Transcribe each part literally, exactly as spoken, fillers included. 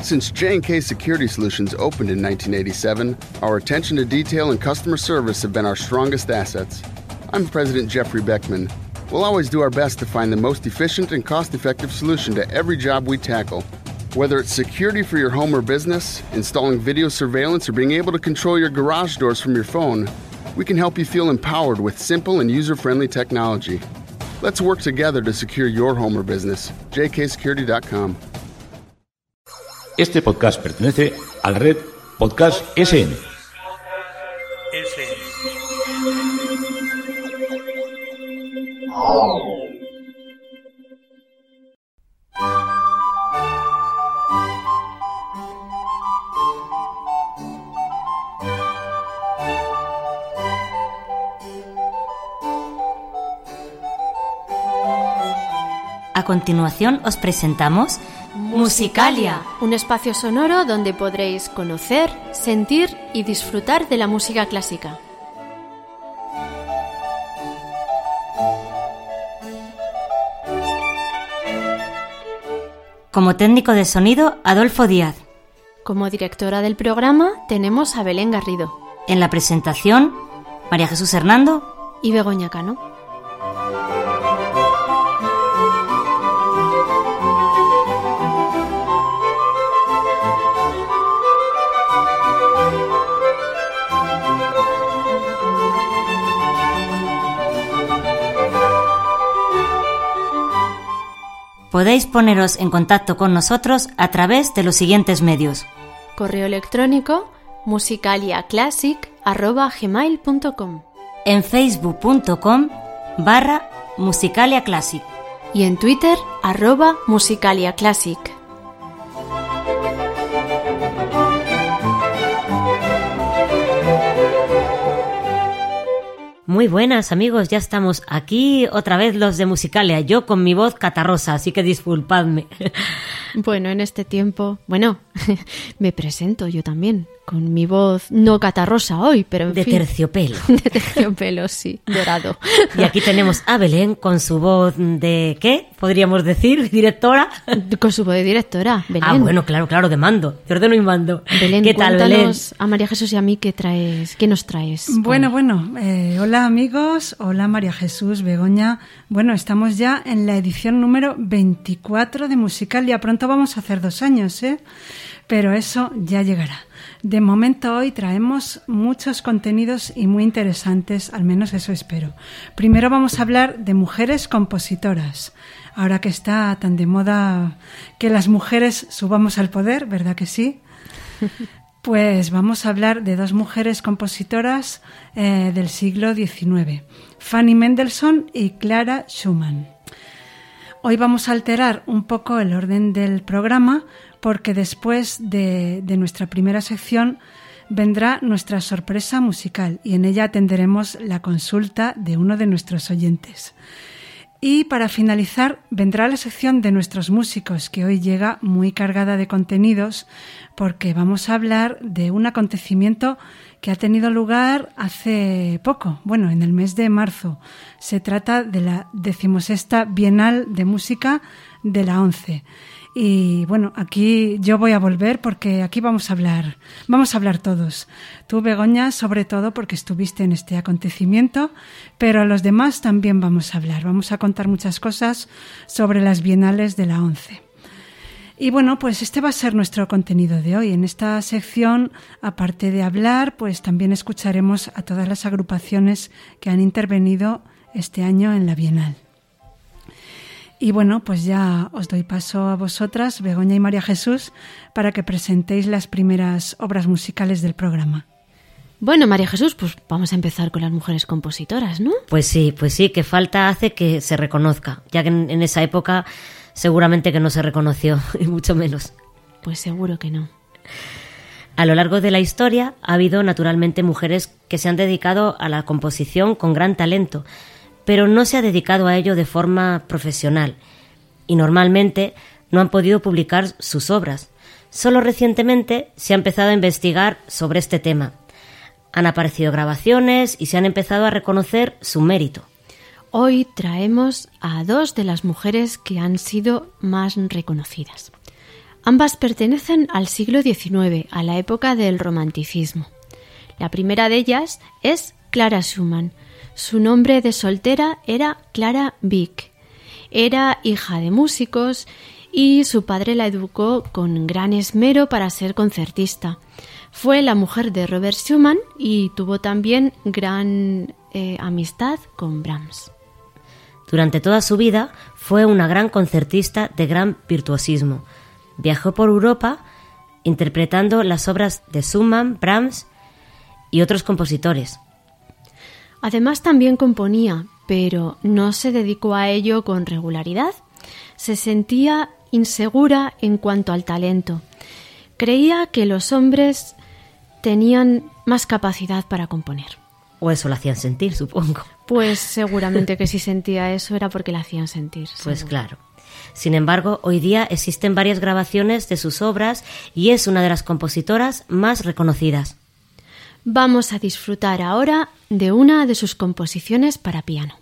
Since J and K Security Solutions opened in nineteen eighty-seven, our attention to detail and customer service have been our strongest assets. I'm President Jeffrey Beckman. We'll always do our best to find the most efficient and cost-effective solution to every job we tackle. Whether it's security for your home or business, installing video surveillance, or being able to control your garage doors from your phone, we can help you feel empowered with simple and user-friendly technology. Let's work together to secure your home or business. J K security dot com. Este podcast pertenece a la red Podcast S N. A continuación os presentamos Musicalia, un espacio sonoro donde podréis conocer, sentir y disfrutar de la música clásica. Como técnico de sonido, Adolfo Díaz. Como directora del programa tenemos a Belén Garrido. En la presentación, María Jesús Hernando y Begoña Cano. Podéis poneros en contacto con nosotros a través de los siguientes medios. Correo electrónico musicaliaclassic arroba gmail punto com, en facebook punto com barra musicaliaclassic y en Twitter arroba musicaliaclassic. Muy buenas amigos, ya estamos aquí otra vez los de Musicalia, yo con mi voz catarrosa, así que disculpadme. Bueno, en este tiempo, bueno, me presento yo también, con mi voz no catarrosa hoy, pero en de fin. terciopelo. De terciopelo, sí, dorado. Y aquí tenemos a Belén con su voz de, ¿qué? Podríamos decir, directora. Con su voz de directora, Belén. Ah, bueno, claro, claro, de mando, de ordeno y mando. Belén, ¿qué tal, Belén? A María Jesús y a mí, ¿qué traes? ¿Qué nos traes? Bueno, hoy? bueno, eh, hola amigos, hola María Jesús, Begoña. Bueno, estamos ya en la edición número veinticuatro de Musicalia. Pronto vamos a hacer dos años, ¿eh? Pero eso ya llegará. De momento hoy traemos muchos contenidos y muy interesantes, al menos eso espero. Primero vamos a hablar de mujeres compositoras. Ahora que está tan de moda que las mujeres subamos al poder, ¿verdad que sí? Pues vamos a hablar de dos mujeres compositoras eh, del siglo diecinueve, Fanny Mendelssohn y Clara Schumann. Hoy vamos a alterar un poco el orden del programa porque después de, de nuestra primera sección vendrá nuestra sorpresa musical y en ella atenderemos la consulta de uno de nuestros oyentes. Y para finalizar vendrá la sección de nuestros músicos, que hoy llega muy cargada de contenidos porque vamos a hablar de un acontecimiento que ha tenido lugar hace poco, bueno, en el mes de marzo. Se trata de la decimosexta Bienal de Música de la ONCE. Y bueno, aquí yo voy a volver porque aquí vamos a hablar, vamos a hablar todos. Tú, Begoña, sobre todo porque estuviste en este acontecimiento, pero los demás también vamos a hablar. Vamos a contar muchas cosas sobre las bienales de la ONCE. Y bueno, pues este va a ser nuestro contenido de hoy. En esta sección, aparte de hablar, pues también escucharemos a todas las agrupaciones que han intervenido este año en la Bienal. Y bueno, pues ya os doy paso a vosotras, Begoña y María Jesús, para que presentéis las primeras obras musicales del programa. Bueno, María Jesús, pues vamos a empezar con las mujeres compositoras, ¿no? Pues sí, pues sí, que falta hace que se reconozca, ya que en, en esa época seguramente que no se reconoció, y mucho menos. Pues seguro que no. A lo largo de la historia ha habido naturalmente mujeres que se han dedicado a la composición con gran talento, pero no se ha dedicado a ello de forma profesional y normalmente no han podido publicar sus obras. Solo recientemente se ha empezado a investigar sobre este tema. Han aparecido grabaciones y se han empezado a reconocer su mérito. Hoy traemos a dos de las mujeres que han sido más reconocidas. Ambas pertenecen al siglo diecinueve, a la época del romanticismo. La primera de ellas es Clara Schumann. Su nombre de soltera era Clara Wieck. Era hija de músicos y su padre la educó con gran esmero para ser concertista. Fue la mujer de Robert Schumann y tuvo también gran eh, amistad con Brahms. Durante toda su vida fue una gran concertista de gran virtuosismo. Viajó por Europa interpretando las obras de Schumann, Brahms y otros compositores. Además también componía, pero no se dedicó a ello con regularidad. Se sentía insegura en cuanto al talento. Creía que los hombres tenían más capacidad para componer. O eso la hacían sentir, supongo. Pues seguramente que si sentía eso era porque la hacían sentir. Pues seguro. claro. Sin embargo, hoy día existen varias grabaciones de sus obras y es una de las compositoras más reconocidas. Vamos a disfrutar ahora de una de sus composiciones para piano.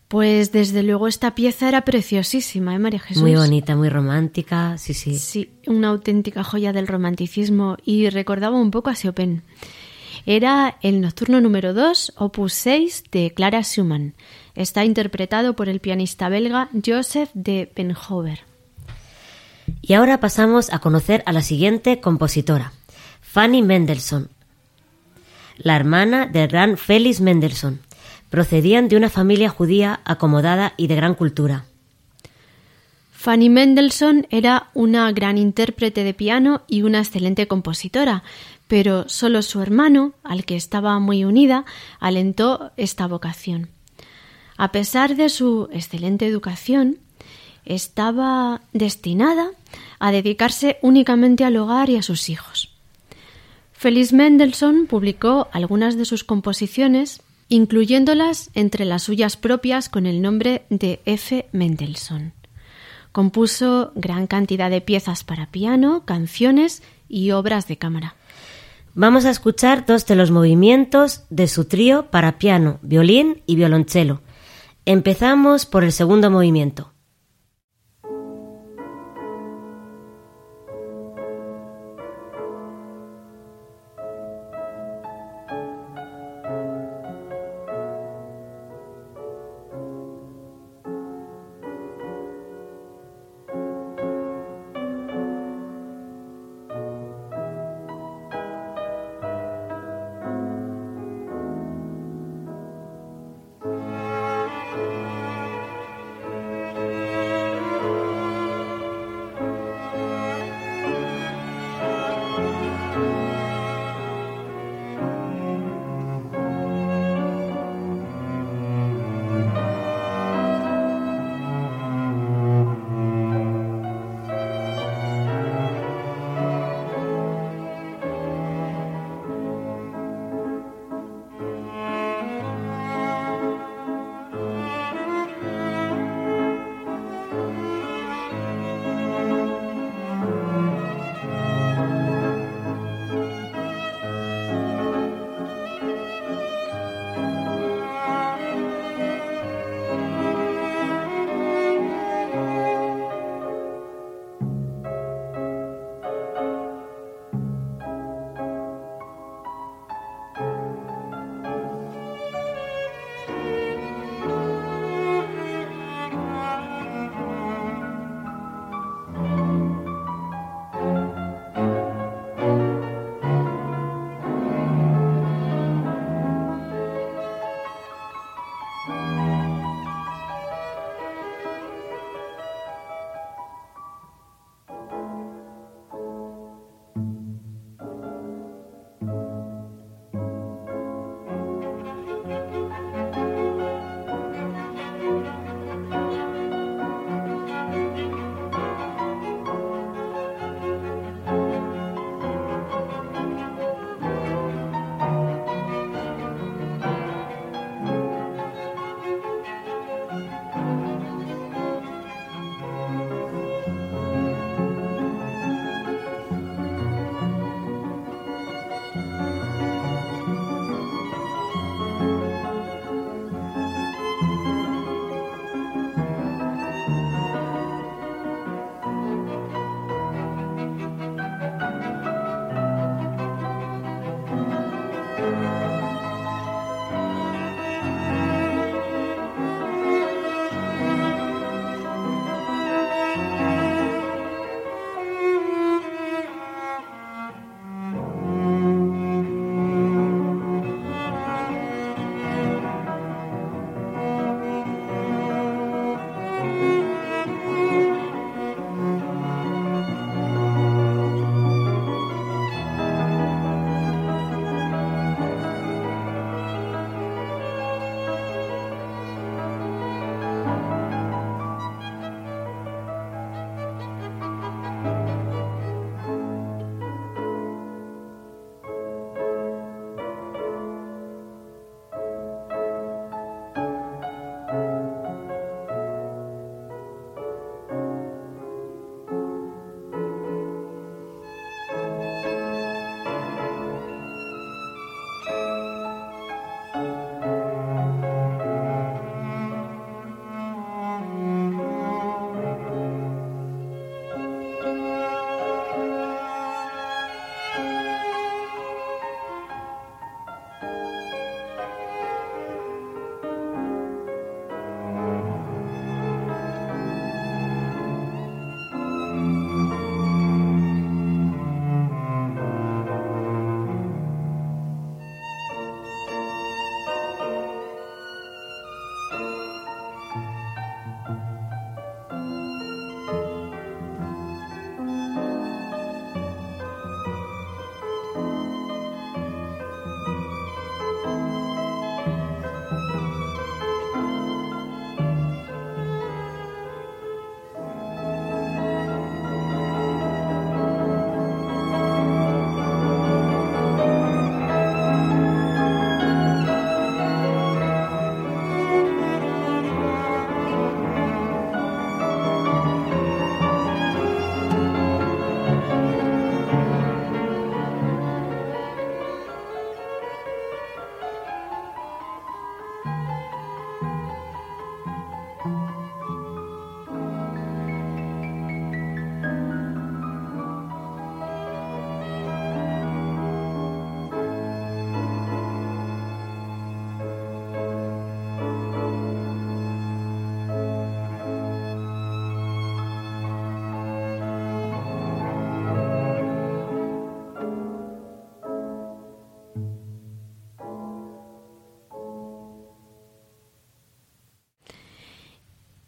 Pues desde luego esta pieza era preciosísima, ¿eh, María Jesús? Muy bonita, muy romántica, sí, sí. Sí, una auténtica joya del romanticismo y recordaba un poco a Chopin. Era el nocturno número dos, opus seis de Clara Schumann. Está interpretado por el pianista belga Joseph de Benhover. Y ahora pasamos a conocer a la siguiente compositora, Fanny Mendelssohn, la hermana del gran Felix Mendelssohn. Procedían de una familia judía acomodada y de gran cultura. Fanny Mendelssohn era una gran intérprete de piano y una excelente compositora, pero solo su hermano, al que estaba muy unida, alentó esta vocación. A pesar de su excelente educación, estaba destinada a dedicarse únicamente al hogar y a sus hijos. Felix Mendelssohn publicó algunas de sus composiciones, incluyéndolas entre las suyas propias con el nombre de F. Mendelssohn. Compuso gran cantidad de piezas para piano, canciones y obras de cámara. Vamos a escuchar dos de los movimientos de su trío para piano, violín y violonchelo. Empezamos por el segundo movimiento.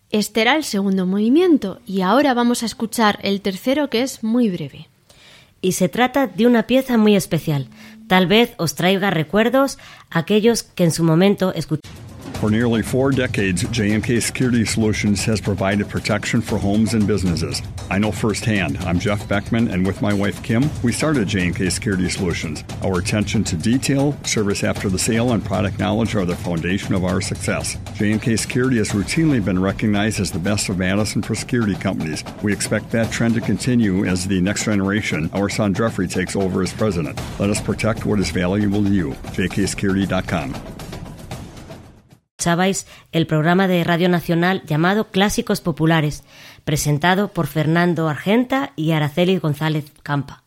Este era el segundo movimiento y ahora vamos a escuchar el tercero, que es muy breve. Y se trata de una pieza muy especial. Tal vez os traiga recuerdos a aquellos que en su momento escucharon. For nearly four decades, J and K Security Solutions has provided protection for homes and businesses. I know firsthand. I'm Jeff Beckman, and with my wife Kim, we started J and K Security Solutions. Our attention to detail, service after the sale, and product knowledge are the foundation of our success. J and K Security has routinely been recognized as the best of Madison for security companies. We expect that trend to continue as the next generation, our son Jeffrey, takes over as president. Let us protect what is valuable to you. J K security dot com. Escuchabais el programa de Radio Nacional llamado Clásicos Populares, presentado por Fernando Argenta y Araceli González Campa.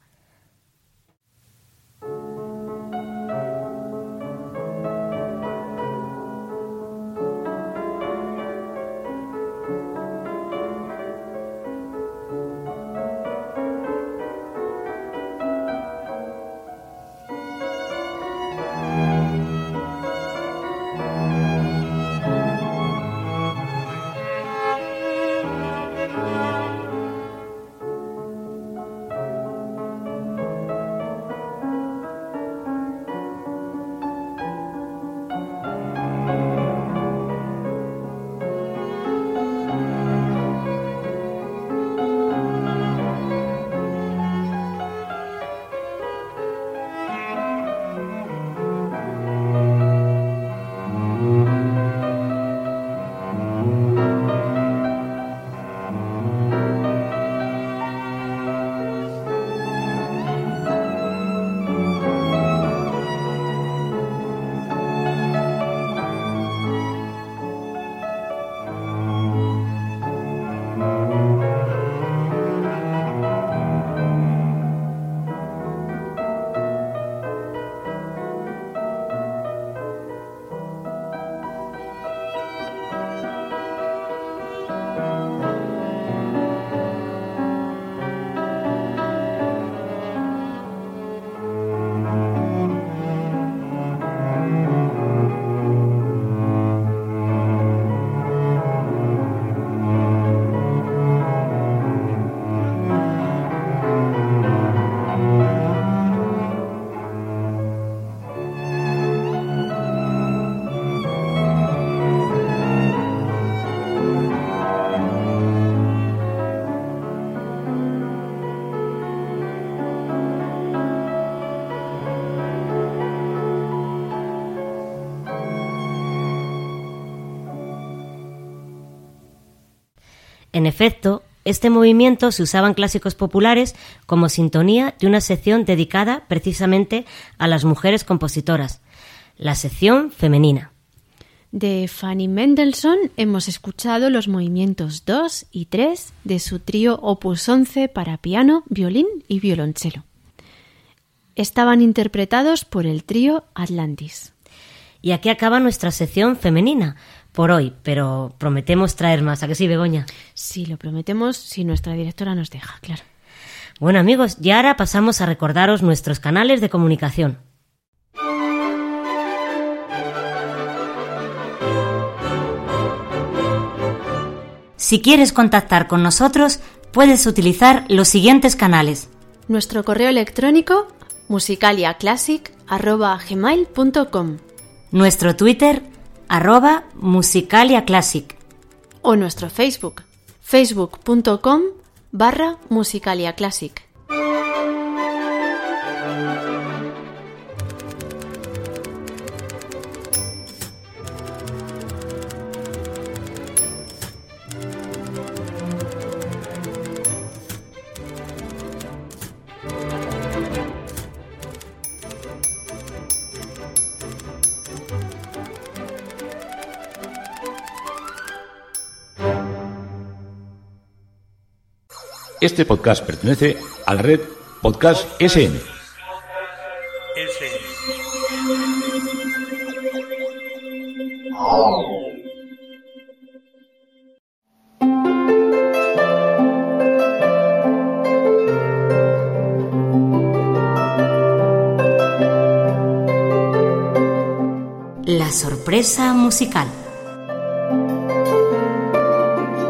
En efecto, este movimiento se usaba en clásicos populares como sintonía de una sección dedicada precisamente a las mujeres compositoras, la sección femenina. De Fanny Mendelssohn hemos escuchado los movimientos dos y tres de su trío Opus once para piano, violín y violonchelo. Estaban interpretados por el trío Atlantis. Y aquí acaba nuestra sección femenina por hoy, pero prometemos traer más. ¿A que sí, Begoña? Sí, lo prometemos si nuestra directora nos deja, claro. Bueno, amigos, y ahora pasamos a recordaros nuestros canales de comunicación. Si quieres contactar con nosotros, puedes utilizar los siguientes canales. Nuestro correo electrónico musicaliaclassic arroba gmail punto com, nuestro Twitter arroba musicaliaclassic o nuestro Facebook facebook punto com barra musicaliaclassic. Este podcast pertenece a la red Podcast S N. La sorpresa musical.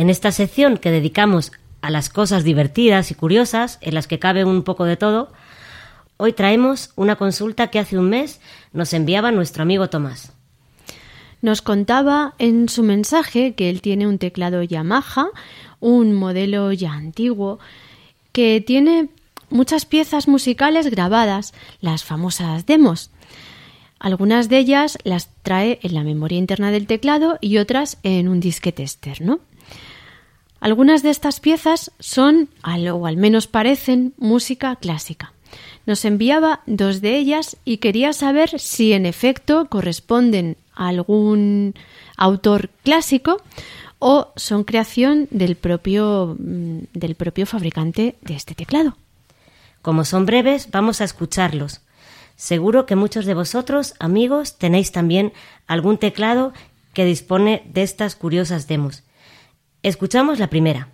En esta sección que dedicamos a las cosas divertidas y curiosas, en las que cabe un poco de todo, hoy traemos una consulta que hace un mes nos enviaba nuestro amigo Tomás. Nos contaba en su mensaje que él tiene un teclado Yamaha, un modelo ya antiguo, que tiene muchas piezas musicales grabadas, las famosas demos. Algunas de ellas las trae en la memoria interna del teclado y otras en un disquete externo. Algunas de estas piezas son, o al menos parecen, música clásica. Nos enviaba dos de ellas y quería saber si en efecto corresponden a algún autor clásico o son creación del propio, del propio fabricante de este teclado. Como son breves, vamos a escucharlos. Seguro que muchos de vosotros, amigos, tenéis también algún teclado que dispone de estas curiosas demos. Escuchamos la primera.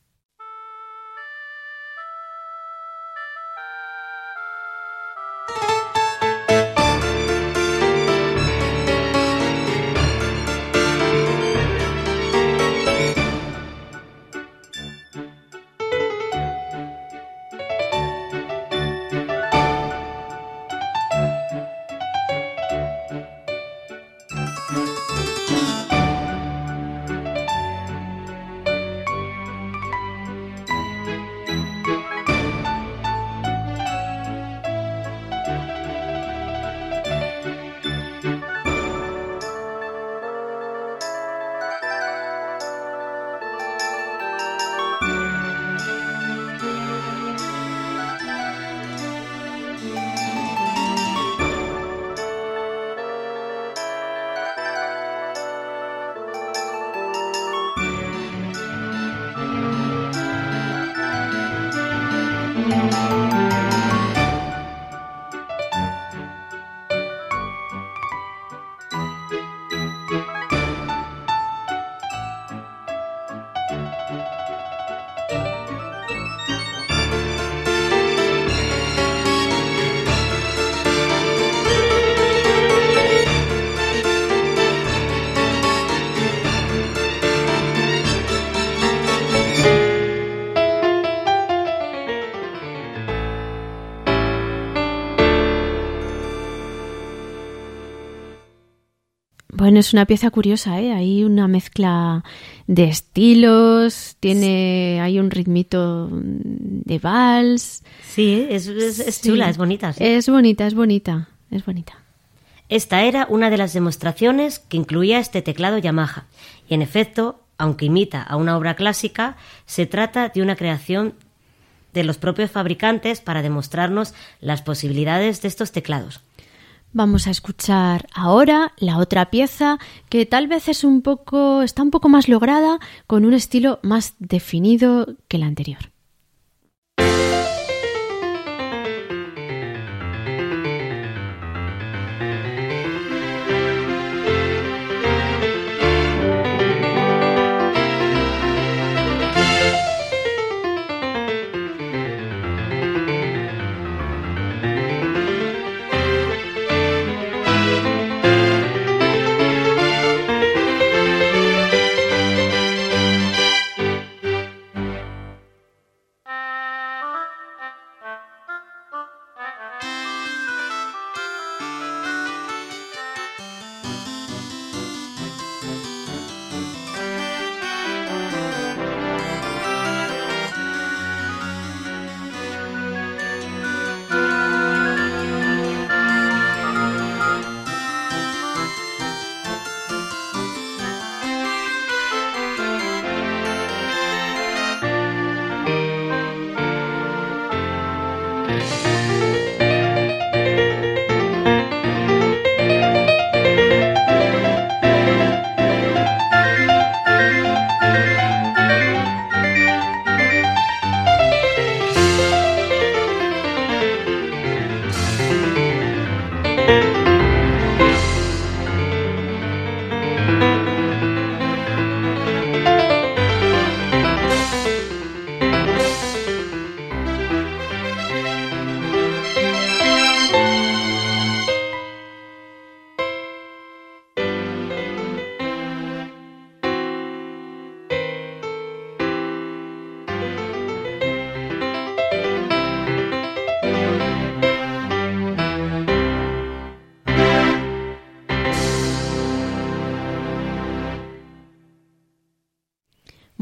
Bueno, es una pieza curiosa, ¿eh? Hay una mezcla de estilos, tiene, hay un ritmito de vals. Sí, es, es, es Sí. chula, es bonita. Sí. Es bonita, es bonita, es bonita. Esta era una de las demostraciones que incluía este teclado Yamaha. Y en efecto, aunque imita a una obra clásica, se trata de una creación de los propios fabricantes para demostrarnos las posibilidades de estos teclados. Vamos a escuchar ahora la otra pieza que tal vez es un poco, está un poco más lograda, con un estilo más definido que la anterior.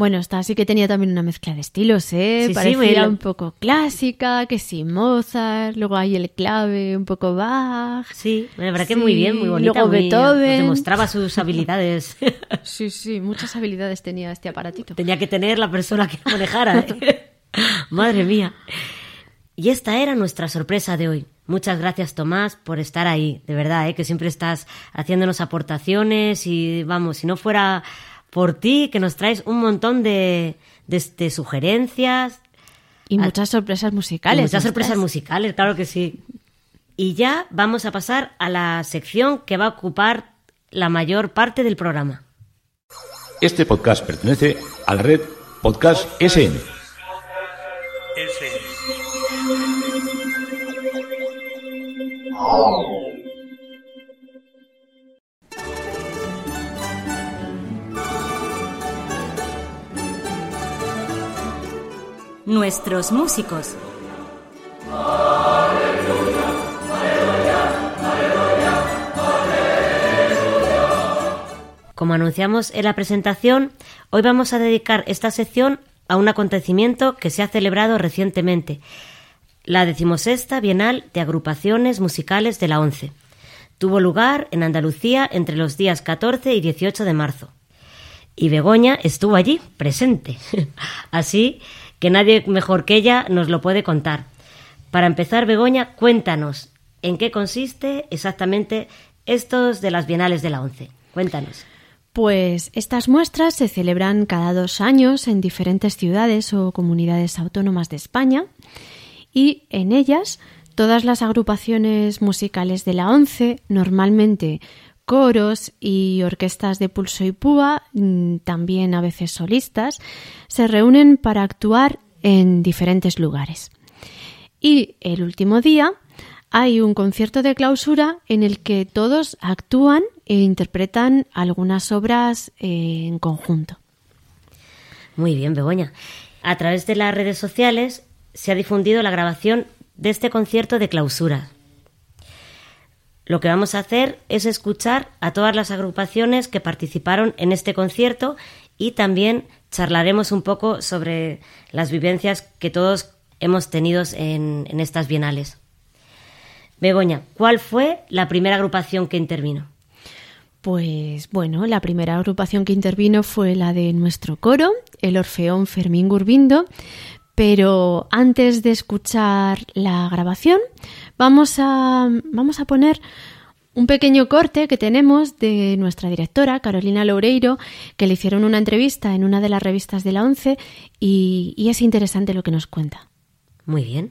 Bueno, esta sí que tenía también una mezcla de estilos, ¿eh? Sí, Parecía sí, muy- un poco clásica, que sí, Mozart, luego hay el clave, un poco Bach. Sí, la verdad que Sí, muy bien, muy bonita. luego muy- Beethoven. nos demostraba sus habilidades. Sí, sí, muchas habilidades tenía este aparatito. Tenía que tener la persona que lo manejara. ¿eh? Madre mía. Y esta era nuestra sorpresa de hoy. Muchas gracias, Tomás, por estar ahí. De verdad, ¿eh? Que siempre estás haciéndonos aportaciones y, vamos, si no fuera por ti, que nos traes un montón de, de, de sugerencias. Y Ah, muchas sorpresas y musicales. muchas ¿no sorpresas estás? musicales, claro que sí. Y ya vamos a pasar a la sección que va a ocupar la mayor parte del programa. Este podcast pertenece a la red Podcast S N. Nuestros músicos. Como anunciamos en la presentación, hoy vamos a dedicar esta sección a un acontecimiento que se ha celebrado recientemente, la decimosexta Bienal de Agrupaciones Musicales de la ONCE. Tuvo lugar en Andalucía entre los días catorce y dieciocho de marzo. Y Begoña estuvo allí, presente. Así que nadie mejor que ella nos lo puede contar. Para empezar, Begoña, cuéntanos en qué consiste exactamente estos de las Bienales de la ONCE. Cuéntanos. Pues estas muestras se celebran cada dos años en diferentes ciudades o comunidades autónomas de España y en ellas todas las agrupaciones musicales de la ONCE, normalmente coros y orquestas de pulso y púa, también a veces solistas, se reúnen para actuar en diferentes lugares. Y el último día hay un concierto de clausura en el que todos actúan e interpretan algunas obras eh, en conjunto. Muy bien, Begoña. A través de las redes sociales se ha difundido la grabación de este concierto de clausura. Lo que vamos a hacer es escuchar a todas las agrupaciones que participaron en este concierto y también charlaremos un poco sobre las vivencias que todos hemos tenido en, en estas bienales. Begoña, ¿cuál fue la primera agrupación que intervino? Pues bueno, la primera agrupación que intervino fue la de nuestro coro, el Orfeón Fermín Gurbindo, pero antes de escuchar la grabación vamos a, vamos a poner un pequeño corte que tenemos de nuestra directora, Carolina Loureiro, que le hicieron una entrevista en una de las revistas de la ONCE y, y es interesante lo que nos cuenta. Muy bien.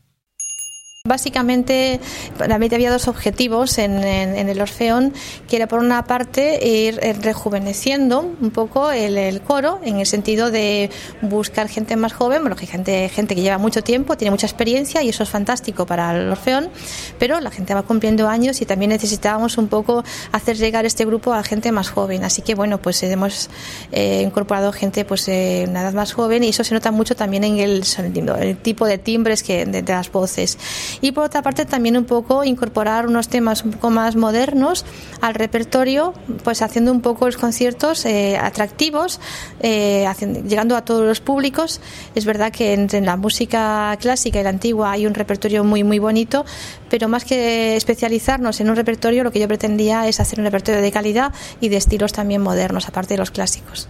Básicamente, para mí había dos objetivos en, en, en el Orfeón, que era por una parte ir rejuveneciendo un poco el, el coro, en el sentido de buscar gente más joven, bueno, gente, gente que lleva mucho tiempo, tiene mucha experiencia y eso es fantástico para el Orfeón, pero la gente va cumpliendo años y también necesitábamos un poco hacer llegar este grupo a gente más joven, así que bueno, pues hemos eh, incorporado gente pues de una edad más joven y eso se nota mucho también en el sonido, el tipo de timbres que, de, de las voces. Y por otra parte también un poco incorporar unos temas un poco más modernos al repertorio, pues haciendo un poco los conciertos eh, atractivos, eh, haciendo, llegando a todos los públicos. Es verdad que entre la música clásica y la antigua hay un repertorio muy muy bonito, pero más que especializarnos en un repertorio, lo que yo pretendía es hacer un repertorio de calidad y de estilos también modernos, aparte de los clásicos.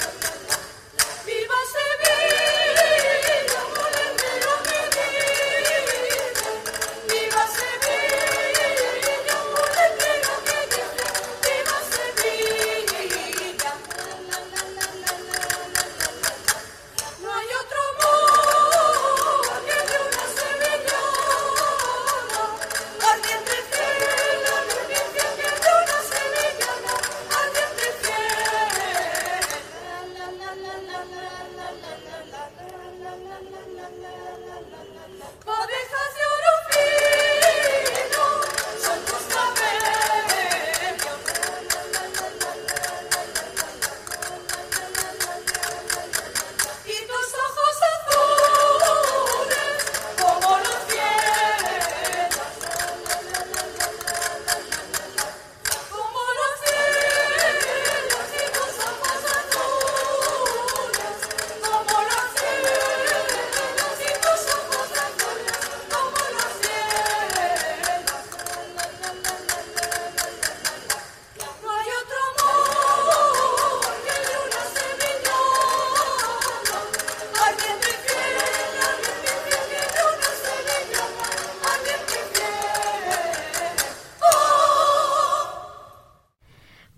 ¡Viva Sevilla!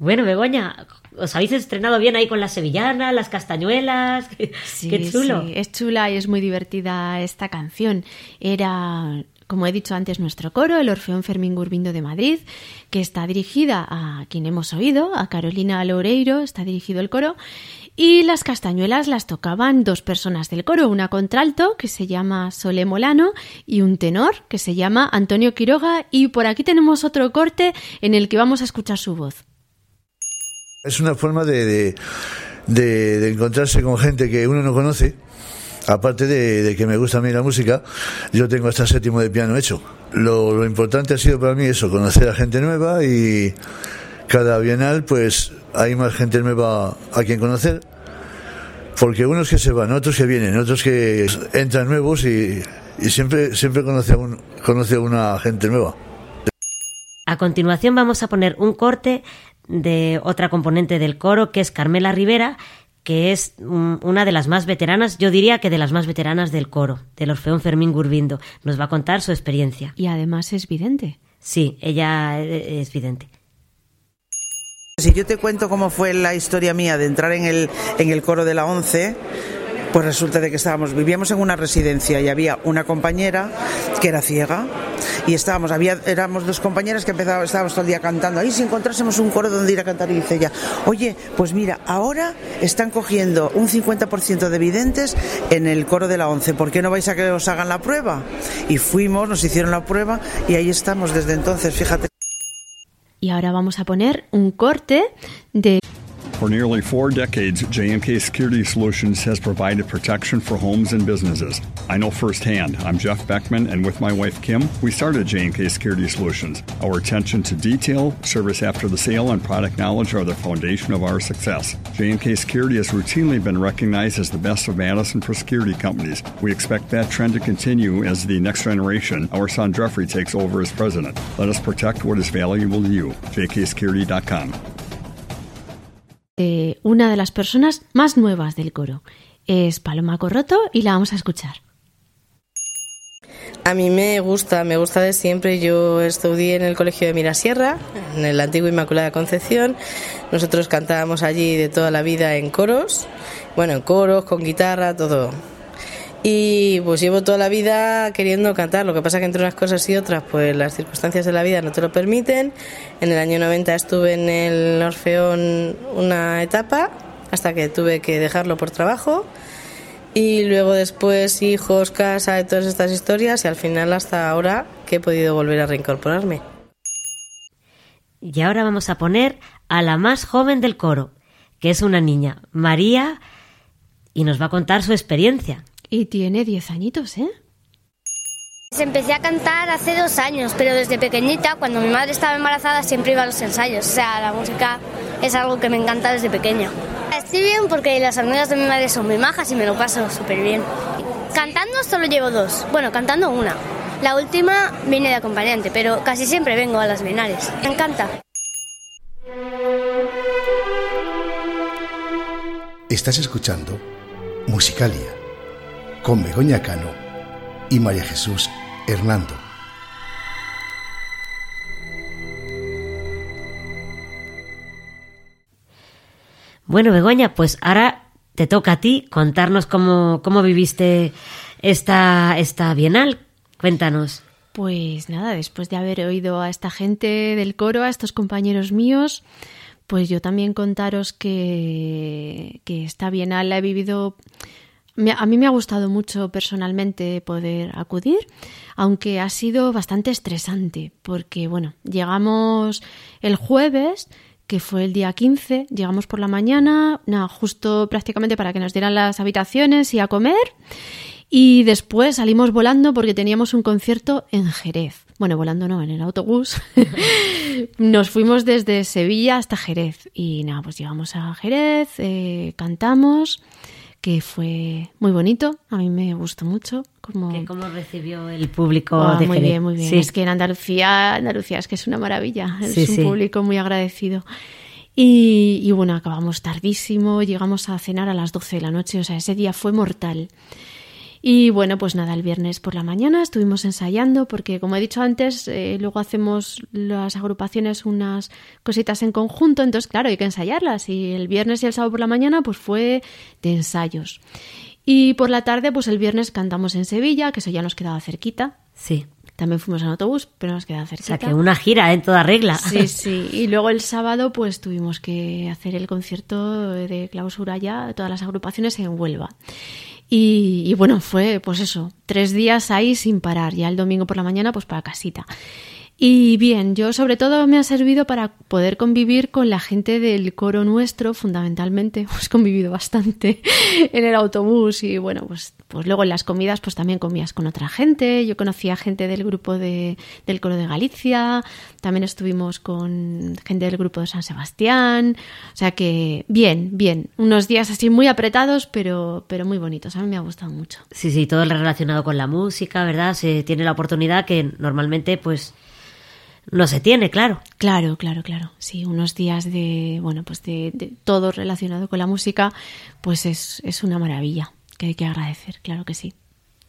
Bueno, Begoña, os habéis estrenado bien ahí con las sevillanas, las castañuelas. Sí, qué chulo. Sí, es chula y es muy divertida esta canción. Era, como he dicho antes, nuestro coro, el Orfeón Fermín Gurbindo de Madrid, que está dirigida a quien hemos oído, a Carolina Loureiro, está dirigido el coro. Y las castañuelas las tocaban dos personas del coro, una contralto que se llama Sole Molano y un tenor que se llama Antonio Quiroga. Y por aquí tenemos otro corte en el que vamos a escuchar su voz. Es una forma de, de, de, de encontrarse con gente que uno no conoce. Aparte de, de que me gusta a mí la música, yo tengo hasta séptimo de piano hecho. Lo, lo importante ha sido para mí eso, conocer a gente nueva, y cada bienal pues hay más gente nueva a quien conocer, porque unos que se van, otros que vienen, otros que entran nuevos, y, y siempre, siempre conoce a, un, conoce a una gente nueva. A continuación vamos a poner un corte de otra componente del coro, que es Carmela Rivera, que es una de las más veteranas, yo diría que de las más veteranas del coro, del Orfeón Fermín Gurbindo. Nos va a contar su experiencia. Y además es vidente. Sí, ella es vidente. Si yo te cuento cómo fue la historia mía de entrar en el, en el coro de la once, pues resulta de que estábamos, vivíamos en una residencia y había una compañera que era ciega, y estábamos, había, éramos dos compañeras que empezábamos, estábamos todo el día cantando. Ahí si encontrásemos un coro donde ir a cantar, y dice ella, oye, pues mira, ahora están cogiendo un cincuenta por ciento de videntes en el coro de la once, ¿por qué no vais a que os hagan la prueba? Y fuimos, nos hicieron la prueba y ahí estamos desde entonces, fíjate. Y ahora vamos a poner un corte de... For nearly four decades, J M K Security Solutions has provided protection for homes and businesses. I know firsthand. I'm Jeff Beckman, and with my wife Kim, we started J M K Security Solutions. Our attention to detail, service after the sale, and product knowledge are the foundation of our success. J M K Security has routinely been recognized as the best of Madison for security companies. We expect that trend to continue as the next generation, our son Jeffrey, takes over as president. Let us protect what is valuable to you. J K security dot com. De una de las personas más nuevas del coro. Es Paloma Corroto y la vamos a escuchar. A mí me gusta, me gusta de siempre. Yo estudié en el colegio de Mirasierra, en el antiguo Inmaculada Concepción. Nosotros cantábamos allí de toda la vida en coros, bueno, en coros, con guitarra, todo. Y pues llevo toda la vida queriendo cantar, lo que pasa que entre unas cosas y otras pues las circunstancias de la vida no te lo permiten. En el año noventa estuve en el Orfeón una etapa hasta que tuve que dejarlo por trabajo, y luego después hijos, casa y todas estas historias, y al final hasta ahora que he podido volver a reincorporarme. Y ahora vamos a poner a la más joven del coro, que es una niña, María, y nos va a contar su experiencia. Y tiene diez añitos, ¿eh? Empecé a cantar hace dos años, pero desde pequeñita, cuando mi madre estaba embarazada, siempre iba a los ensayos. O sea, la música es algo que me encanta desde pequeña. Estoy bien porque las amigas de mi madre son muy majas y me lo paso súper bien. Cantando solo llevo dos. Bueno, cantando una. La última vine de acompañante, pero casi siempre vengo a las bienales. Me encanta. Estás escuchando Musicalia con Begoña Cano y María Jesús Hernando. Bueno, Begoña, pues ahora te toca a ti contarnos cómo, cómo viviste esta, esta bienal. Cuéntanos. Pues nada, después de haber oído a esta gente del coro, a estos compañeros míos, pues yo también contaros que, que esta bienal la he vivido... A mí me ha gustado mucho personalmente poder acudir, aunque ha sido bastante estresante, porque bueno, llegamos el jueves, que fue el día quince, llegamos por la mañana, nada, justo prácticamente para que nos dieran las habitaciones y a comer, y después salimos volando porque teníamos un concierto en Jerez. Bueno, volando no, en el autobús. Nos fuimos desde Sevilla hasta Jerez, y nada, pues llegamos a Jerez, eh, cantamos... que fue muy bonito, a mí me gustó mucho. Como... ¿Cómo recibió el público oh, de muy Jerez? Bien, muy bien. Sí. Es que en Andalucía, Andalucía es que es una maravilla, es sí, un sí. público muy agradecido. Y, y bueno, acabamos tardísimo, llegamos a cenar a las doce de la noche, o sea, ese día fue mortal. Y bueno, pues nada, el viernes por la mañana estuvimos ensayando porque, como he dicho antes, eh, luego hacemos las agrupaciones unas cositas en conjunto, entonces claro, hay que ensayarlas. Y el viernes y el sábado por la mañana pues fue de ensayos. Y por la tarde, pues el viernes cantamos en Sevilla, que eso ya nos quedaba cerquita. Sí. También fuimos en autobús, pero nos quedaba cerquita. O sea, que una gira en toda regla. Sí, sí. Y luego el sábado, pues tuvimos que hacer el concierto de clausura ya, todas las agrupaciones en Huelva. Y, y bueno, fue pues eso, tres días ahí sin parar. Ya el domingo por la mañana, pues para casita. Y bien, yo sobre todo me ha servido para poder convivir con la gente del coro nuestro, fundamentalmente. Hemos convivido bastante en el autobús y bueno, pues, pues luego en las comidas pues también comías con otra gente. Yo conocía gente del grupo de, del coro de Galicia, también estuvimos con gente del grupo de San Sebastián. O sea que bien, bien. Unos días así muy apretados, pero, pero muy bonitos. A mí me ha gustado mucho. Sí, sí, todo relacionado con la música, ¿verdad? Se tiene la oportunidad que normalmente pues... no se tiene, claro. Claro, claro, claro. Sí, unos días de, bueno, pues de, de todo relacionado con la música, pues es, es una maravilla que hay que agradecer, claro que sí.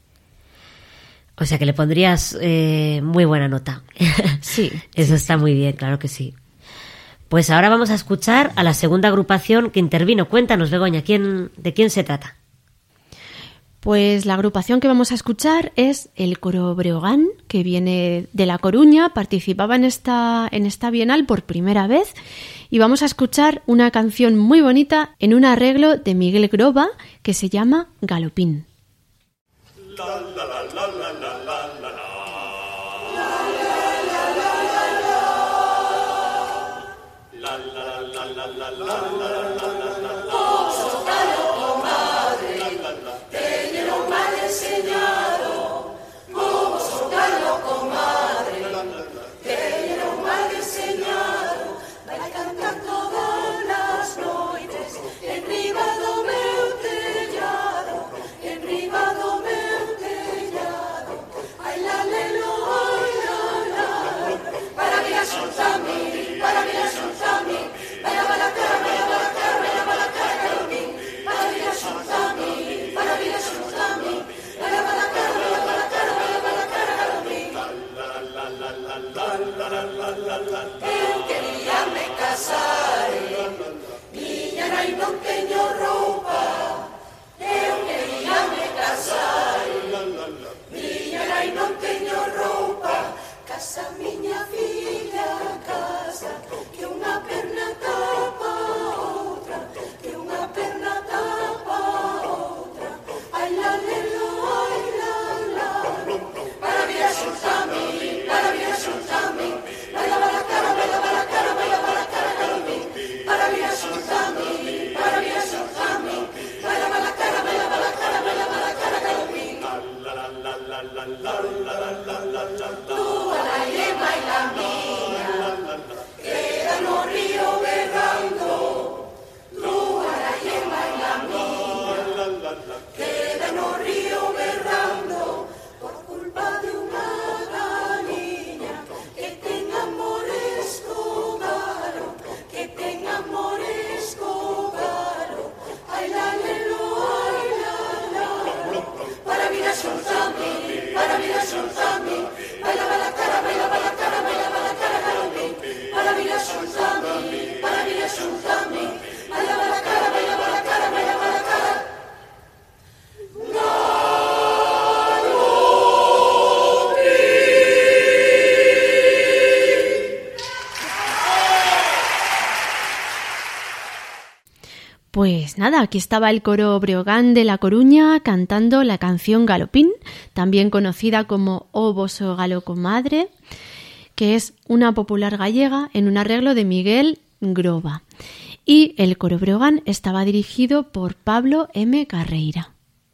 O sea que le pondrías eh, muy buena nota. Sí. Eso sí, está sí. muy bien, claro que sí. Pues ahora vamos a escuchar a la segunda agrupación que intervino. Cuéntanos, Begoña, ¿quién, ¿de quién se trata? Pues la agrupación que vamos a escuchar es el Coro Breogán, que viene de La Coruña, participaba en esta, en esta Bienal por primera vez y vamos a escuchar una canción muy bonita en un arreglo de Miguel Groba que se llama Galopín. La, la, la, la, la, la, la, la, la. La, la, la, la, la, la, la, la. Pues nada, aquí estaba el Coro Breogán de La Coruña cantando la canción Galopín, también conocida como O voso galo comadre, que es una popular gallega en un arreglo de Miguel Groba. Y el Coro Breogán estaba dirigido por Pablo M. Carreira.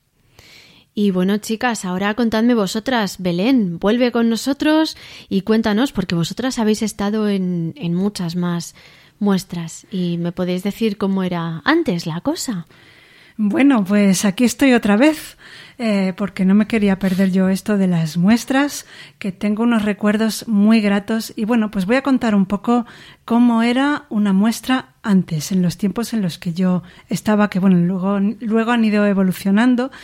Y bueno, chicas, ahora contadme vosotras, Belén, vuelve con nosotros y cuéntanos, porque vosotras habéis estado en, en muchas más muestras y me podéis decir cómo era antes la cosa. Bueno, pues aquí estoy otra vez, eh, porque no me quería perder yo esto de las muestras, que tengo unos recuerdos muy gratos y bueno, pues voy a contar un poco cómo era una muestra antes, en los tiempos en los que yo estaba, que bueno, luego, luego han ido evolucionando,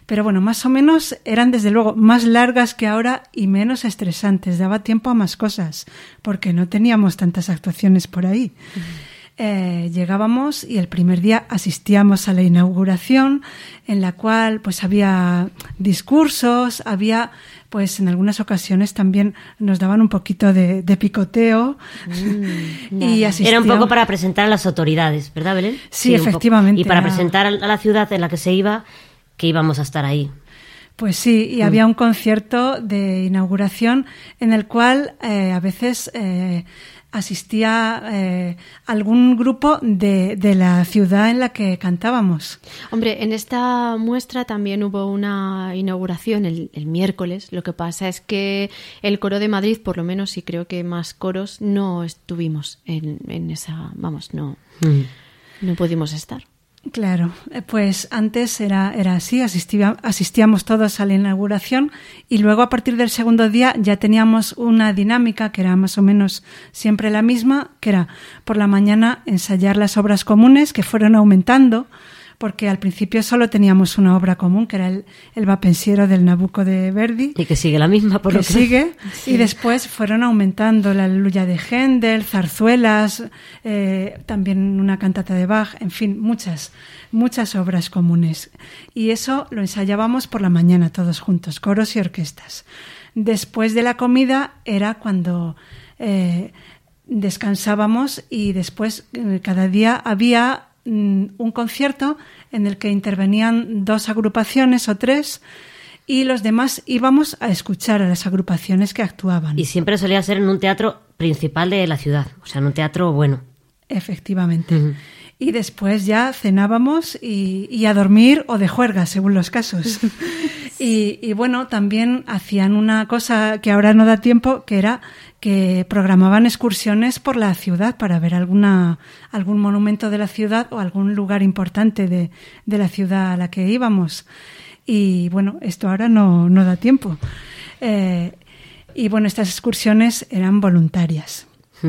Pero bueno, más o menos eran desde luego más largas que ahora y menos estresantes. Daba tiempo a más cosas, porque no teníamos tantas actuaciones por ahí. Uh-huh. Eh, llegábamos y el primer día asistíamos a la inauguración, en la cual pues había discursos, había pues en algunas ocasiones también nos daban un poquito de, de picoteo. Mm, y asistíamos... Era un poco para presentar a las autoridades, ¿verdad, Belén? Sí, sí, efectivamente. Y para era... presentar a la ciudad en la que se iba que íbamos a estar ahí. Pues sí, y mm. había un concierto de inauguración en el cual eh, a veces eh, asistía eh, algún grupo de, de la ciudad en la que cantábamos. Hombre, en esta muestra también hubo una inauguración el, el miércoles. Lo que pasa es que el Coro de Madrid, por lo menos, y creo que más coros, no estuvimos en, en esa... Vamos, no, mm. no pudimos estar. Claro, pues antes era, era así, asistía, asistíamos todos a la inauguración y luego a partir del segundo día ya teníamos una dinámica que era más o menos siempre la misma, que era por la mañana ensayar las obras comunes que fueron aumentando, porque al principio solo teníamos una obra común, que era el, el Vapensiero del Nabucco de Verdi. Y que sigue la misma, por que lo que sigue. Sí. Y después fueron aumentando la Aleluya de Händel, zarzuelas, eh, también una cantata de Bach, en fin, muchas, muchas obras comunes. Y eso lo ensayábamos por la mañana todos juntos, coros y orquestas. Después de la comida era cuando... Eh, descansábamos y después eh, cada día había un concierto en el que intervenían dos agrupaciones o tres y los demás íbamos a escuchar a las agrupaciones que actuaban. Y siempre solía ser en un teatro principal de la ciudad, o sea, en un teatro bueno. Efectivamente. Uh-huh. Y después ya cenábamos y, y a dormir o de juerga, según los casos. y, y bueno, también hacían una cosa que ahora no da tiempo, que era que programaban excursiones por la ciudad para ver alguna algún monumento de la ciudad o algún lugar importante de, de la ciudad a la que íbamos. Y bueno, esto ahora no, no da tiempo. Eh, y bueno, estas excursiones eran voluntarias.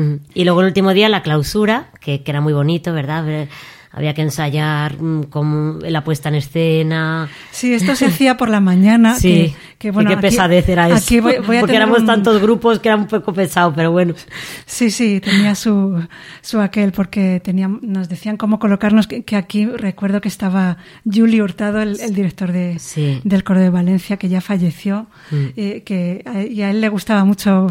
Y luego el último día la clausura, que, que era muy bonito, ¿verdad? Había que ensayar como la puesta en escena. Sí, esto se hacía por la mañana. Sí, que, que, bueno, y qué aquí, pesadez era eso. Aquí voy, voy a porque éramos un... tantos grupos que era un poco pesado, pero bueno. Sí, sí, tenía su, su aquel, porque teníamos, nos decían cómo colocarnos, que, que aquí recuerdo que estaba Juli Hurtado, el, el director de, sí. del Coro de Valencia, que ya falleció, mm. eh, que a, y a él le gustaba mucho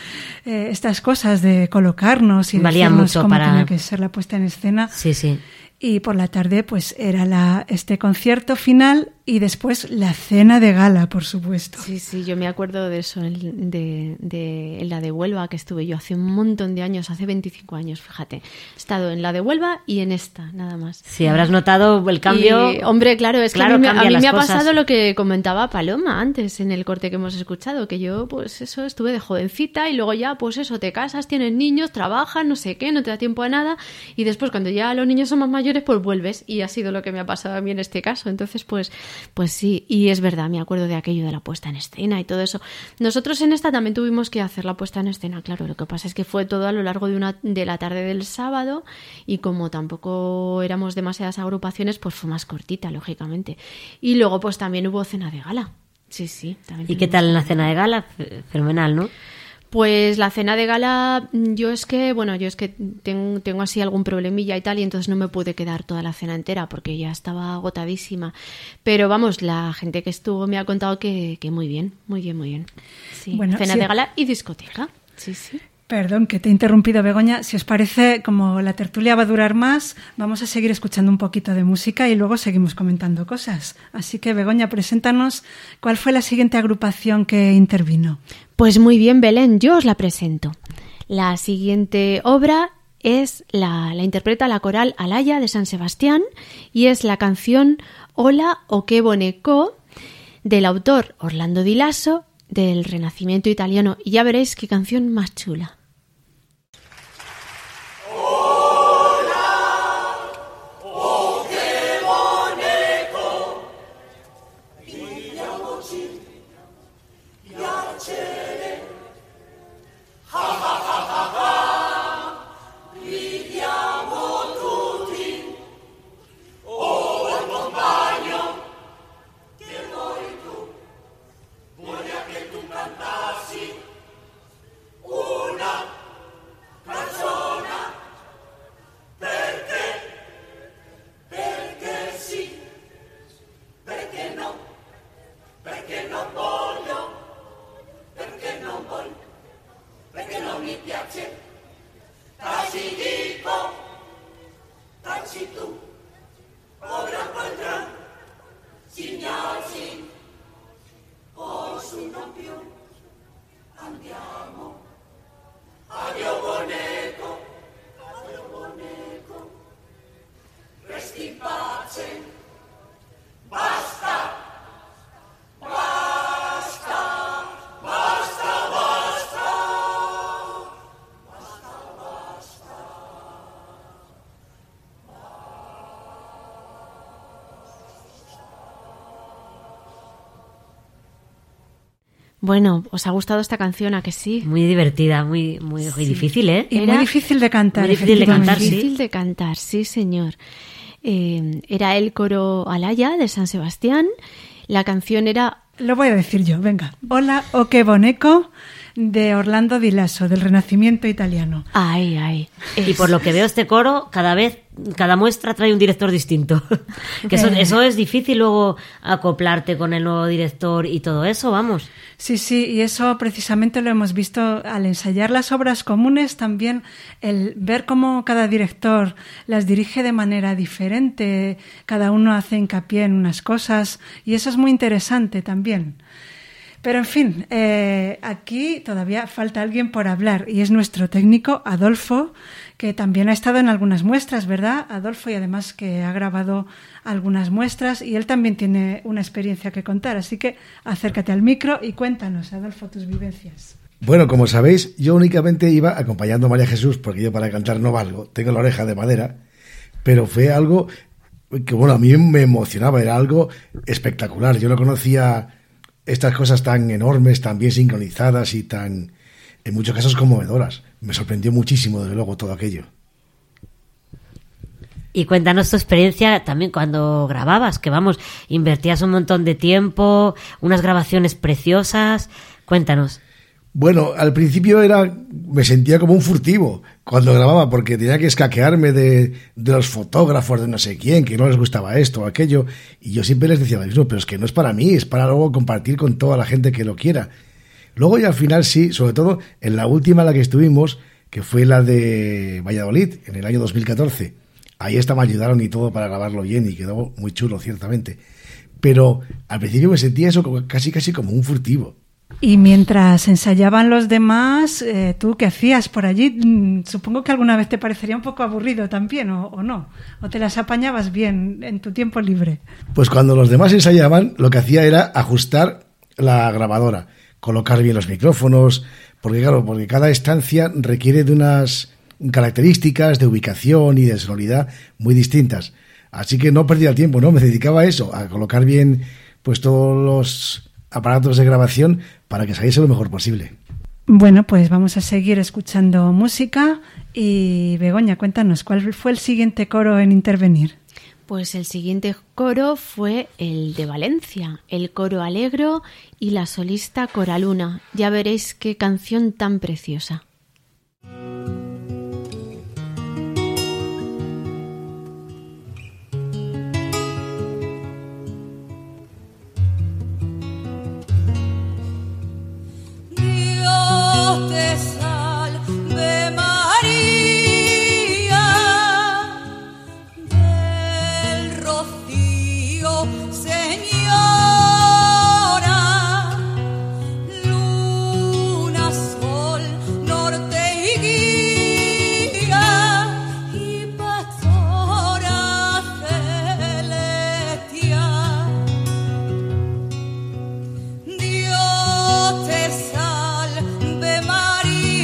eh, estas cosas de colocarnos y Valía decirnos mucho cómo para... tenía que ser la puesta en escena. Sí, sí. Y por la tarde pues era la, este concierto final y después la cena de gala, por supuesto. Sí, sí, yo me acuerdo de eso, de, de en la de Huelva, que estuve yo hace un montón de años, hace veinticinco años, fíjate. He estado en la de Huelva y en esta, nada más. Sí, habrás notado el cambio. Y, hombre, claro, es claro, que a mí, a mí me ha cosas. pasado lo que comentaba Paloma antes en el corte que hemos escuchado, que yo pues eso estuve de jovencita y luego ya pues eso, te casas, tienes niños, trabajas, no sé qué, no te da tiempo a nada y después cuando ya los niños son más mayores pues vuelves y ha sido lo que me ha pasado a mí en este caso. Entonces pues, pues sí, y es verdad, me acuerdo de aquello de la puesta en escena y todo eso. Nosotros en esta también tuvimos que hacer la puesta en escena, claro, lo que pasa es que fue todo a lo largo de, una, de la tarde del sábado y como tampoco éramos demasiadas agrupaciones, pues fue más cortita, lógicamente. Y luego pues también hubo cena de gala. Sí, sí. También ¿Y qué tal en la cena de gala? Fenomenal, ¿no? Pues la cena de gala, yo es que, bueno, yo es que tengo, tengo así algún problemilla y tal, y entonces no me pude quedar toda la cena entera porque ya estaba agotadísima. Pero vamos, la gente que estuvo me ha contado que, que muy bien, muy bien, muy bien. Sí, bueno, cena sí. de gala y discoteca. Sí, sí. Perdón, que te he interrumpido, Begoña. Si os parece, como la tertulia va a durar más, vamos a seguir escuchando un poquito de música y luego seguimos comentando cosas. Así que, Begoña, preséntanos cuál fue la siguiente agrupación que intervino. Pues muy bien, Belén, yo os la presento. La siguiente obra es la, la interpreta la coral Alaya de San Sebastián y es la canción Hola o qué boneco del autor Orlando Di Lasso del Renacimiento italiano. Y ya veréis qué canción más chula. Che perché non mi piace. Taci dico, taci tu, ora quadra, signori, o su non più, andiamo. Addio boneco, addio boneco, resti in pace, basta, basta, basta, basta, basta, basta. Bueno, ¿os ha gustado esta canción? ¿A que sí? Muy divertida, muy, muy, muy Sí. difícil, ¿eh? Y muy difícil de cantar. Muy difícil de cantar, Muy sí. difícil de cantar, sí, señor. Eh, era el coro Alaya de San Sebastián. La canción era... Lo voy a decir yo, venga. Hola, o che boneco, de Orlando Di Lasso, del Renacimiento italiano. Ay, ay. Y por lo que veo este coro, cada vez, cada muestra trae un director distinto. Que eso, Eh. eso es difícil luego acoplarte con el nuevo director y todo eso, vamos. Sí, sí, y eso precisamente lo hemos visto al ensayar las obras comunes, también el ver cómo cada director las dirige de manera diferente, cada uno hace hincapié en unas cosas, y eso es muy interesante también. Pero en fin, eh, aquí todavía falta alguien por hablar, y es nuestro técnico Adolfo, que también ha estado en algunas muestras, ¿verdad, Adolfo? Y además que ha grabado algunas muestras, y él también tiene una experiencia que contar. Así que acércate al micro y cuéntanos, Adolfo, tus vivencias. Bueno, como sabéis, yo únicamente iba acompañando a María Jesús, porque yo para cantar no valgo, tengo la oreja de madera, pero fue algo que, bueno, a mí me emocionaba, era algo espectacular. Yo no conocía estas cosas tan enormes, tan bien sincronizadas y tan, en muchos casos, conmovedoras. Me sorprendió muchísimo, desde luego, todo aquello. Y cuéntanos tu experiencia también cuando grababas, que vamos, invertías un montón de tiempo, unas grabaciones preciosas. Cuéntanos. Bueno, al principio era, me sentía como un furtivo cuando grababa, porque tenía que escaquearme de, de los fotógrafos de no sé quién, que no les gustaba esto o aquello, y yo siempre les decía, no, pero es que no es para mí, es para luego compartir con toda la gente que lo quiera. Luego ya al final sí, sobre todo en la última en la que estuvimos, que fue la de Valladolid, en el año dos mil catorce. Ahí esta me ayudaron y todo para grabarlo bien y quedó muy chulo, ciertamente. Pero al principio me sentía eso como, casi casi como un furtivo. Y mientras ensayaban los demás, eh, ¿tú qué hacías por allí? Mm, Supongo que alguna vez te parecería un poco aburrido también, ¿o, o no? ¿O te las apañabas bien en tu tiempo libre? Pues cuando los demás ensayaban, lo que hacía era ajustar la grabadora, colocar bien los micrófonos, porque claro, porque cada estancia requiere de unas características de ubicación y de sonoridad muy distintas. Así que no perdía el tiempo, ¿no? Me dedicaba a eso, a colocar bien pues todos los aparatos de grabación para que saliese lo mejor posible. Bueno, pues vamos a seguir escuchando música y Begoña, cuéntanos, ¿cuál fue el siguiente coro en intervenir? Pues el siguiente coro fue el de Valencia, el coro Alegro y la solista Coraluna. Ya veréis qué canción tan preciosa. Dios te salve María, del rocío Señora, luna, sol, norte y guía, y pastora celestial. Dios te salve María.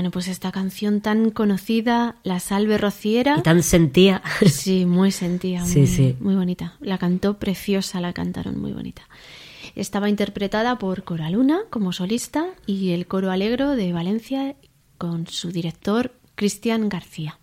Bueno, pues esta canción tan conocida, La Salve Rociera. Y tan sentía. Sí, muy sentía. Sí, muy, sí. muy bonita. La cantó preciosa, la cantaron muy bonita. Estaba interpretada por Coraluna como solista y el Coro Alegro de Valencia con su director Cristian García.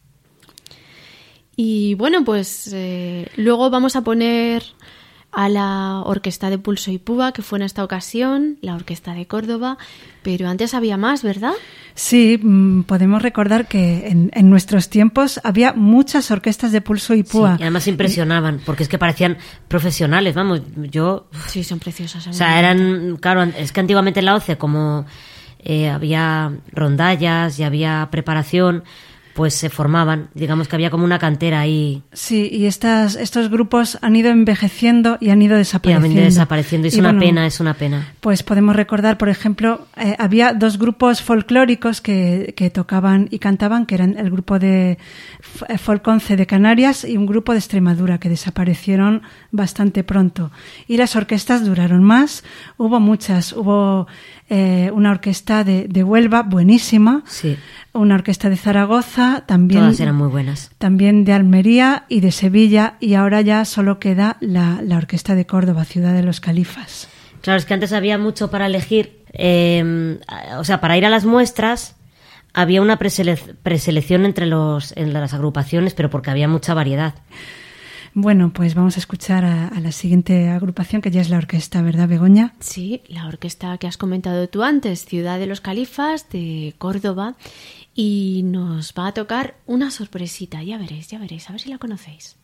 Y bueno, pues eh, luego vamos a poner a la Orquesta de Pulso y Púa, que fue en esta ocasión, la Orquesta de Córdoba, pero antes había más, ¿verdad? Sí, podemos recordar que en, en nuestros tiempos había muchas orquestas de Pulso y Púa. Sí, y además impresionaban, porque es que parecían profesionales, vamos, yo... Sí, son preciosas. O sea, eran, claro, es que antiguamente en la O C E, como eh, había rondallas y había preparación, pues se formaban, digamos que había como una cantera ahí. Sí, y estas, estos grupos han ido envejeciendo y han ido desapareciendo. Y han ido desapareciendo, es y una bueno, pena, es una pena. Pues podemos recordar, por ejemplo, eh, había dos grupos folclóricos que, que tocaban y cantaban, que eran el grupo de Folk once de Canarias y un grupo de Extremadura, que desaparecieron bastante pronto. Y las orquestas duraron más, hubo muchas, hubo eh, una orquesta de, de Huelva, buenísima, sí. Una orquesta de Zaragoza, también, todas eran muy buenas. También de Almería y de Sevilla, y ahora ya solo queda la, la orquesta de Córdoba, Ciudad de los Califas. Claro, es que antes había mucho para elegir, eh, o sea, para ir a las muestras había una presele- preselección entre los, en las agrupaciones, pero porque había mucha variedad. Bueno, pues vamos a escuchar a, a la siguiente agrupación, que ya es la orquesta, ¿verdad, Begoña? Sí, la orquesta que has comentado tú antes, Ciudad de los Califas, de Córdoba, y nos va a tocar una sorpresita, ya veréis, ya veréis, a ver si la conocéis.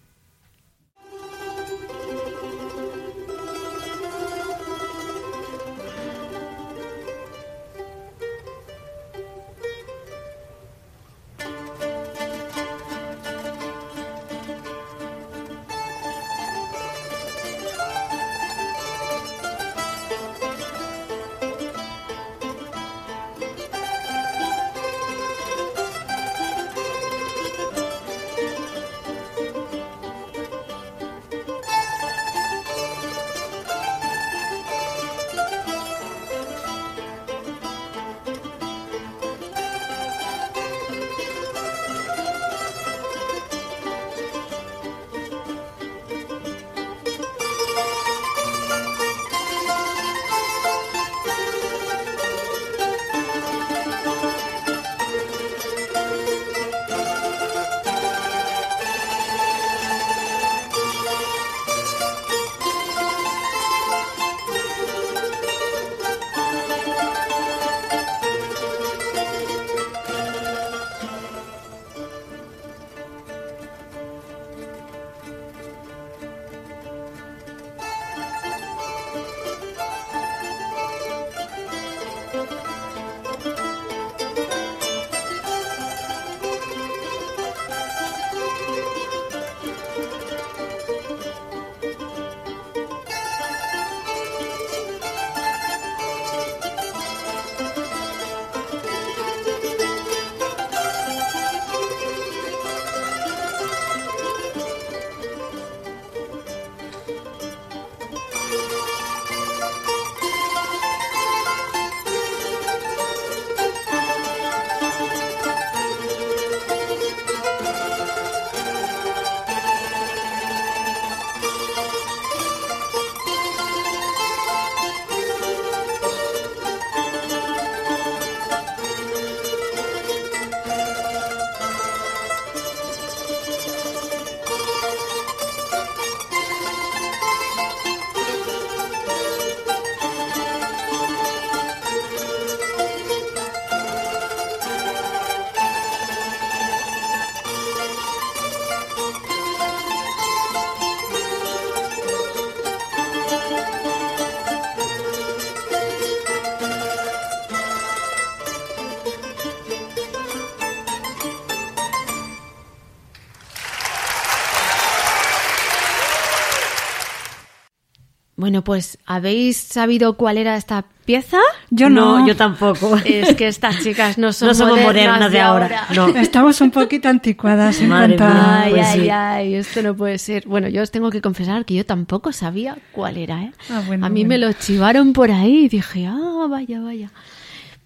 Bueno, pues, ¿habéis sabido cuál era esta pieza? Yo no. No, yo tampoco. Es que estas chicas no son no somos modernas, modernas de, de ahora. ahora. No. Estamos un poquito anticuadas en Madre cuanto mía, a... Ay, pues ay, sí. ay, esto no puede ser. Bueno, yo os tengo que confesar que yo tampoco sabía cuál era, ¿eh? Ah, bueno, a mí bueno. me lo chivaron por ahí y dije, ah, vaya, vaya.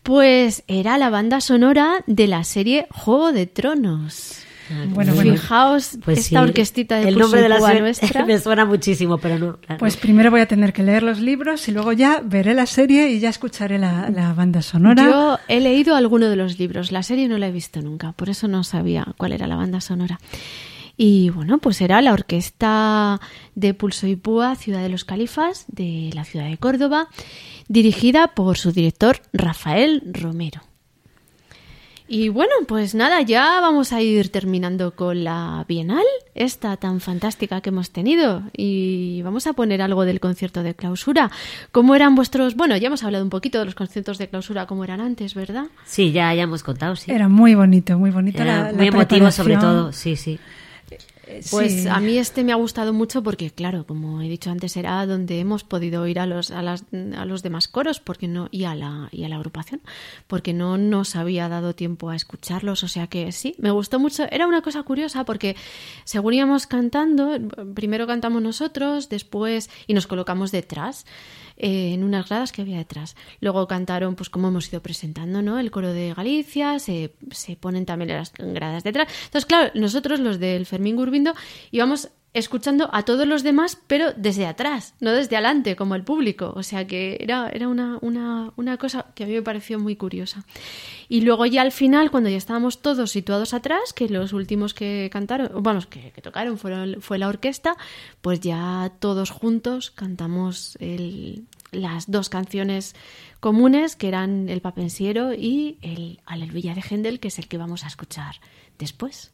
Pues era la banda sonora de la serie Juego de Tronos. Bueno, bueno, fijaos pues esta sí, orquestita de el Pulso nombre de la Púa serie nuestra. me suena muchísimo, pero no. Claro. Pues primero voy a tener que leer los libros y luego ya veré la serie y ya escucharé la, la banda sonora. Yo he leído alguno de los libros, la serie no la he visto nunca, por eso no sabía cuál era la banda sonora. Y bueno, pues era la orquesta de Pulso y Púa, Ciudad de los Califas, de la ciudad de Córdoba, dirigida por su director Rafael Romero. Y bueno, pues nada, ya vamos a ir terminando con la Bienal, esta tan fantástica que hemos tenido, y vamos a poner algo del concierto de clausura. ¿Cómo eran vuestros...? Bueno, ya hemos hablado un poquito de los conciertos de clausura, cómo eran antes, ¿verdad? Sí, ya, ya hemos contado, sí. Era muy bonito, muy bonito. Era la, la muy emotivo sobre preparación. todo, sí, sí. Pues Sí. a mí este me ha gustado mucho porque, claro, como he dicho antes, era donde hemos podido ir a los a, las, a los demás coros porque no y a la y a la agrupación, porque no nos había dado tiempo a escucharlos, o sea que sí, me gustó mucho. Era una cosa curiosa porque según íbamos cantando, primero cantamos nosotros, después y nos colocamos detrás. Eh, en unas gradas que había detrás. Luego cantaron, pues como hemos ido presentando, ¿no? El coro de Galicia, se, se ponen también las gradas detrás. Entonces, claro, nosotros los del Fermín Gurbindo íbamos escuchando a todos los demás, pero desde atrás, no desde adelante, como el público. O sea que era, era una, una, una cosa que a mí me pareció muy curiosa. Y luego ya al final, cuando ya estábamos todos situados atrás, que los últimos que cantaron, vamos, que, que tocaron fueron, fue la orquesta, pues ya todos juntos cantamos el, las dos canciones comunes, que eran el Papensiero y el Aleluya de Händel, que es el que vamos a escuchar después.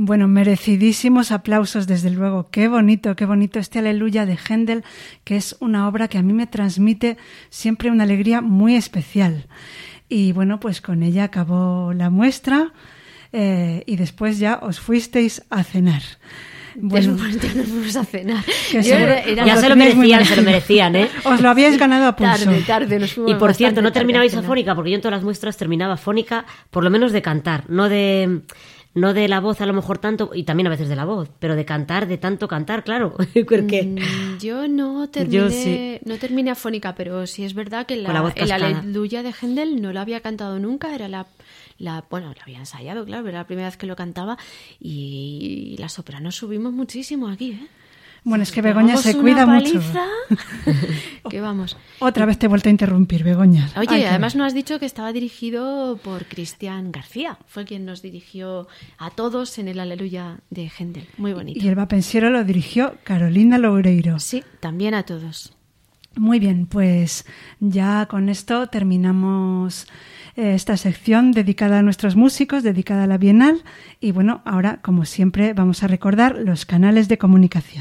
Bueno, merecidísimos aplausos, desde luego. Qué bonito, qué bonito este Aleluya de Händel, que es una obra que a mí me transmite siempre una alegría muy especial. Y bueno, pues con ella acabó la muestra eh, y después ya os fuisteis a cenar. Bueno, después ya nos fuimos a cenar. Que Yo, era, era ya se lo merecían, se lo merecían, ¿eh? Os lo habíais ganado a pulso. Tarde, tarde, nos fuimos. Y por cierto, no terminabais afónica, porque yo en todas las muestras terminaba afónica, por lo menos de cantar, no de... No de la voz a lo mejor tanto, y también a veces de la voz, pero de cantar, de tanto cantar, claro. Porque mm, yo no terminé, yo sí. no terminé afónica, pero sí es verdad que la, la el Aleluya de Händel no lo había cantado nunca, era la, la bueno, lo había ensayado, claro, pero era la primera vez que lo cantaba, y la soprano subimos muchísimo aquí, ¿eh? Bueno, es que Begoña se cuida mucho. Que vamos. Otra vez te he vuelto a interrumpir, Begoña. Oye, Ay, además nos has dicho que estaba dirigido por Cristian García. Fue quien nos dirigió a todos en el Aleluya de Händel. Muy bonito. Y el Vapensiero lo dirigió Carolina Loureiro. Sí, también a todos. Muy bien, pues ya con esto terminamos esta sección dedicada a nuestros músicos, dedicada a la Bienal. Y bueno, ahora, como siempre, vamos a recordar los canales de comunicación.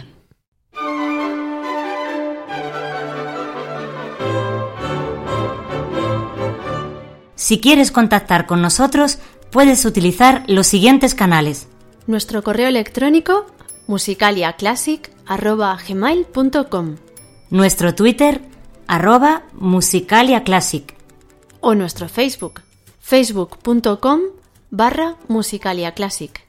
Si quieres contactar con nosotros, puedes utilizar los siguientes canales. Nuestro correo electrónico musicaliaclassic arroba gmail punto com, nuestro Twitter arroba musicaliaclassic o nuestro Facebook facebook punto com barra musicaliaclassic.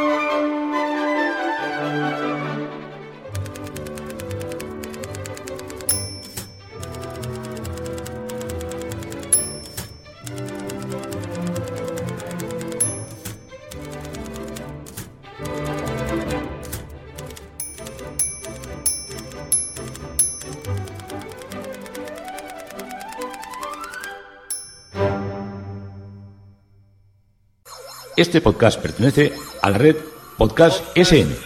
Este podcast pertenece a la red Podcast S N.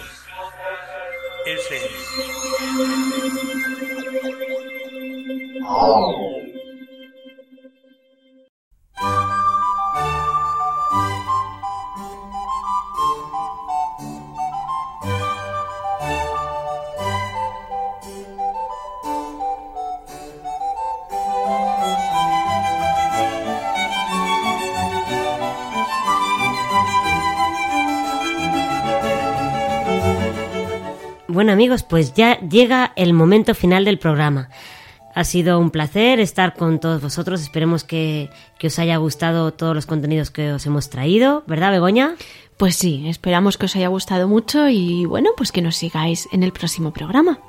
Bueno amigos, pues ya llega el momento final del programa. Ha sido un placer estar con todos vosotros. Esperemos que, que os haya gustado todos los contenidos que os hemos traído, ¿verdad, Begoña? Pues sí, esperamos que os haya gustado mucho y bueno, pues que nos sigáis en el próximo programa.